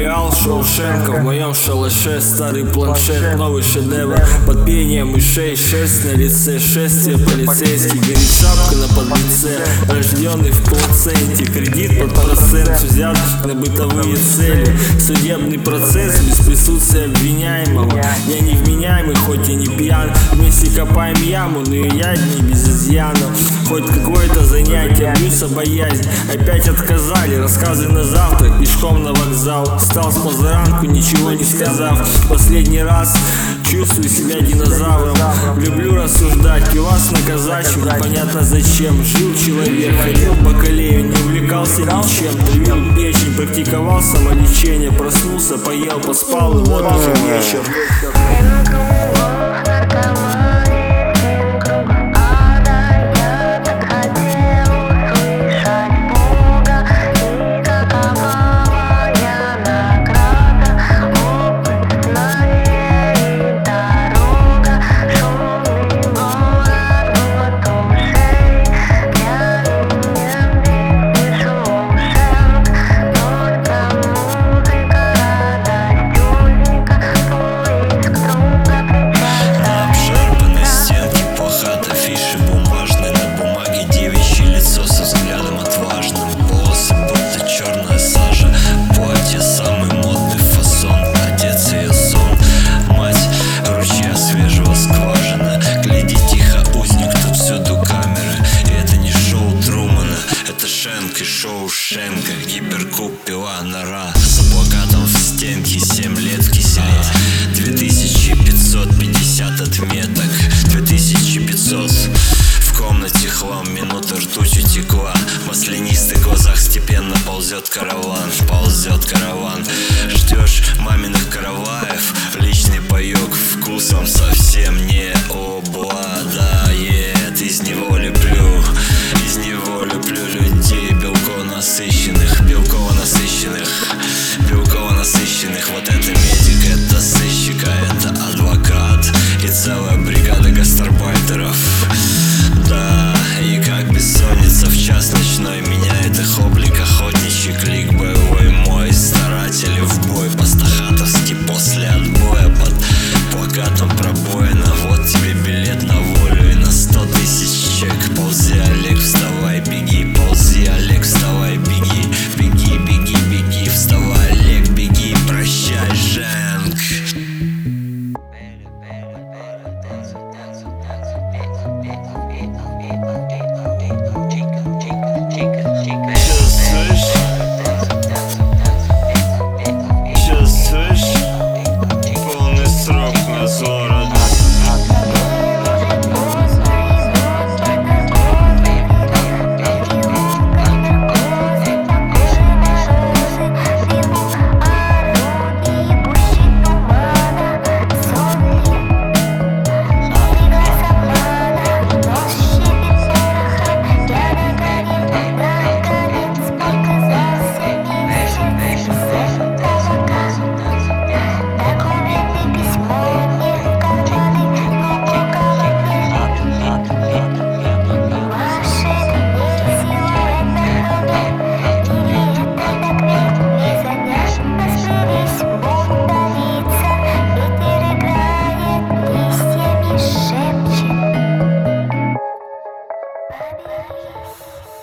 Реал Шоушенко, в моем шалаше старый планшет, новый шедевр под пение мышей, шерсть на лице, шествие полицейский, горит шапка на подлице, рожденный в плаценте, кредит под процент, взят на бытовые цели, судебный процесс без присутствия обвиняемого. Я невменяемый, хоть и не пьян, вместе копаем яму, но и я не без изъяна. Хоть какое-то занятие, плюс боязнь, опять отказали, рассказы на завтрак, пешком на вокзал. Встал с позаранку, ничего не сказав, последний раз чувствую себя динозавром. Люблю рассуждать, пивас на казачью, непонятно зачем. Жил человек, ходил по колею, не увлекался ничем. Привил печень, практиковал самолечение. Проснулся, поел, поспал, и вот уже вечер. Шоушенко, гиперкуб, пила, нора с плакатом в стенке, 7 лет в киселе, 2550 отметок, 2500 в комнате хлам, минута ртуть утекла, в маслянистых глазах степенно ползет караван, ждешь маминых караваев, личный паёк вкусом совсем не обладает. Из него люблю людей белково насыщенных. Вот это медик, это сыщик, а это адвокат и целая бригада гастарбайтеров. Да, и как бессонница в час ночной меняет их облик, охотничий клик, боевой мой, старатели в бой по-стахатовски после отбоя под плакатом пробоина. Вот тебе билет на волю и на 100 тысяч чек. Ползи, Олег, вставай, беги, ползи, Олег, вставай, беги, беги, беги, беги, вставай, Олег, беги, прощай, Женк. Чувствуешь? Полный срок надзора. Поберись.